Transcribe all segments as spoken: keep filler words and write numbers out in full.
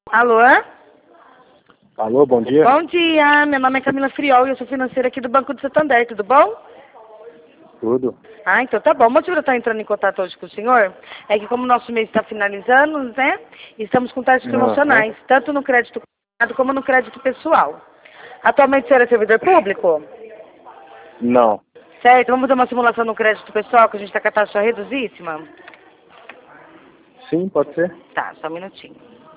Alô? Alô, bom dia. Bom dia, meu nome é Camila Friol e eu sou financeira aqui do Banco do Santander, tudo bom? Tudo. Ah, então tá bom. O motivo de eu estar entrando em contato hoje com o senhor é que como o nosso mês está finalizando, né, estamos com taxas promocionais, Aham. tanto no crédito privado como no crédito pessoal. Atualmente o senhor é servidor público? Não. Certo, vamos fazer uma simulação no crédito pessoal, que a gente está com a taxa reduzíssima? Sim, pode ser? Tá, só um minutinho.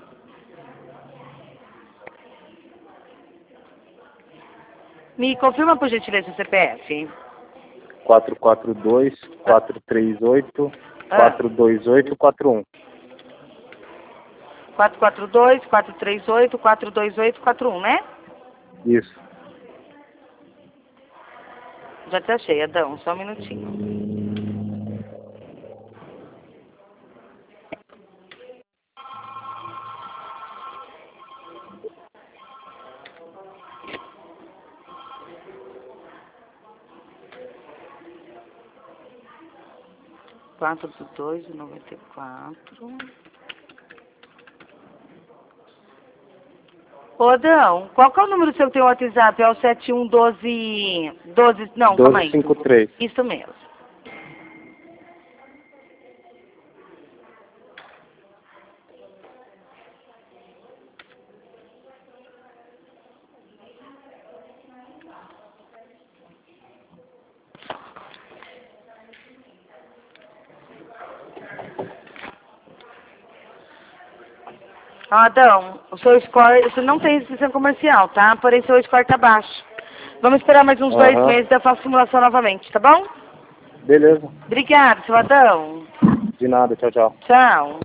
Me confirma por gentileza o C P F. quatro quatro dois, quatro três oito, Ah, quatro dois oito quatro um. quatro quatro dois, quatro três oito, quatro dois oito quatro um, né? Isso. Já te achei, Adão, só um minutinho. quatro do dois, noventa e quatro. Ô, Adão, qual que é o número seu que tem o WhatsApp? É o sete um doze... doze... Não, calma doze aí. cinquenta e três. Isso mesmo. Ó, Adão, o seu score, você não tem restrição comercial, tá? Porém, seu score tá baixo. Vamos esperar mais uns dois Aham. meses e eu faço simulação novamente, tá bom? Beleza. Obrigada, seu Adão. De nada, tchau, tchau. Tchau.